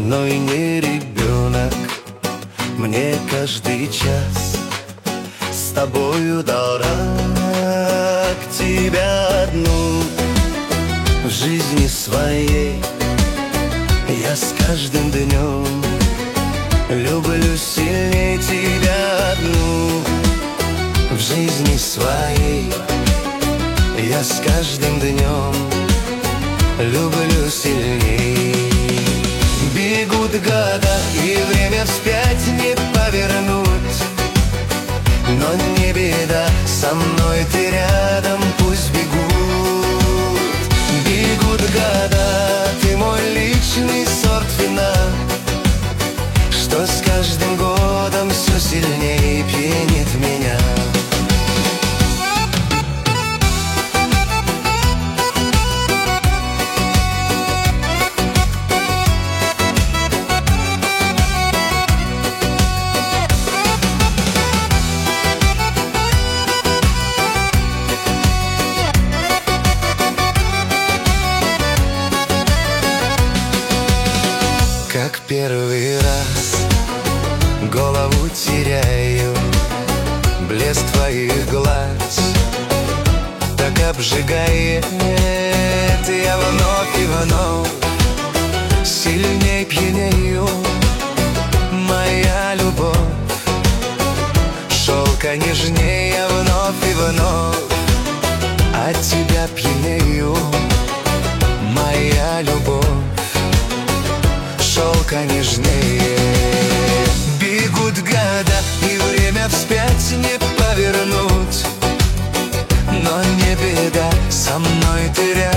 но и не ребенок. Мне каждый час с тобою дорог, тебя одну в жизни своей я с каждым днем люблю сильнее, тебя одну в жизни своей я с каждым днем люблю сильней. Бегут года, и время вспять не повернуть, но не беда, со мной ты рядом, пусть бегут. Бегут года, ты мой личный сорт вина, что с каждым годом все сильнее пьянит меня. Как первый раз голову теряю, блеск твоих глаз так обжигает, я вновь и вновь сильней пьянею. Моя любовь, шелка нежнее, я вновь и вновь от тебя пьянею. Моя любовь, шелка нежнее. Бегут года, и время вспять не повернуть, но не беда, со мной ты рядом.